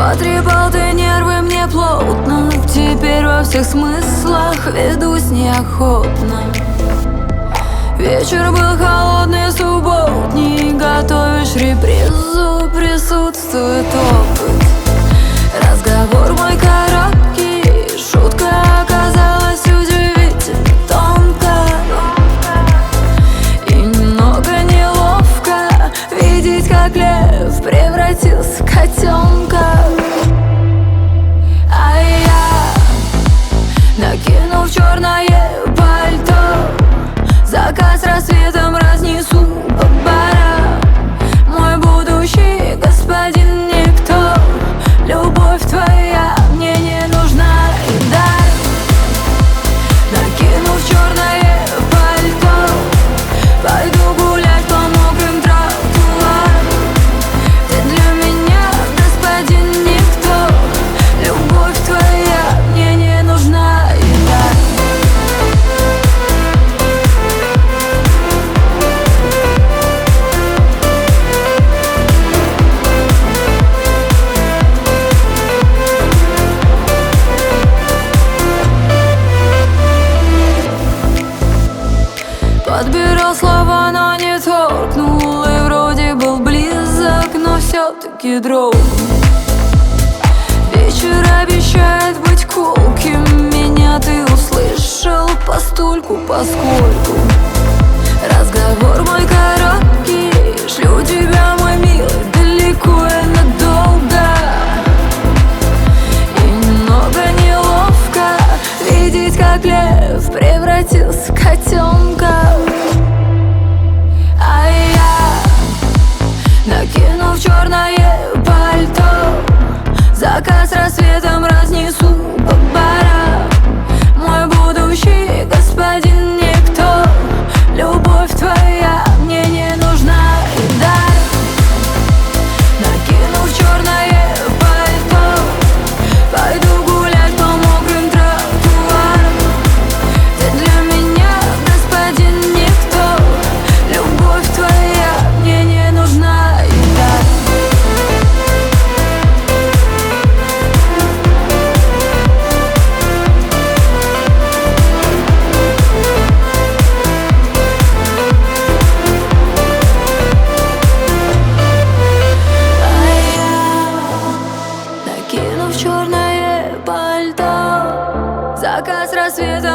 Потрепал ты нервы мне плотно, теперь во всех смыслах ведусь неохотно. Вечер был холодный, субботний, готовишь репризу, присутствует опыт. Разговор мой короткий, шутка оказалась удивительно тонкой. И немного неловко видеть, как лев превратился в котенка. А я, накинув черное пальто, закат с рассветом разнесу по барам. Мой будущий господин никто, любовь твоя мне не нужна. И дай, накинув черное пальто, пойду гулять по мокрым тротуарам. Ты для меня, господин никто, любовь твоя мне не нужна. И дай. Подбирал слова, но не торкнул, и вроде был близок, но все-таки дрогнул. Вечер обещает быть колким, меня ты услышал постольку, поскольку разговор мой короткий, шлю тебя, мой милый, далеко и надолго. И немного неловко видеть, как лев превратился в котенка. А я, накинув черное пальто, закат с рассветом разнесу по барам. Мой будущий господин никто, любовь твоя мне не нужна. И дай, накинув черное пальто, пойду гулять по мокрым тротуарам. Ты для меня, господин никто, любовь твоя мне не нужна. И дай. Накинув черное пальто, закат с рассветом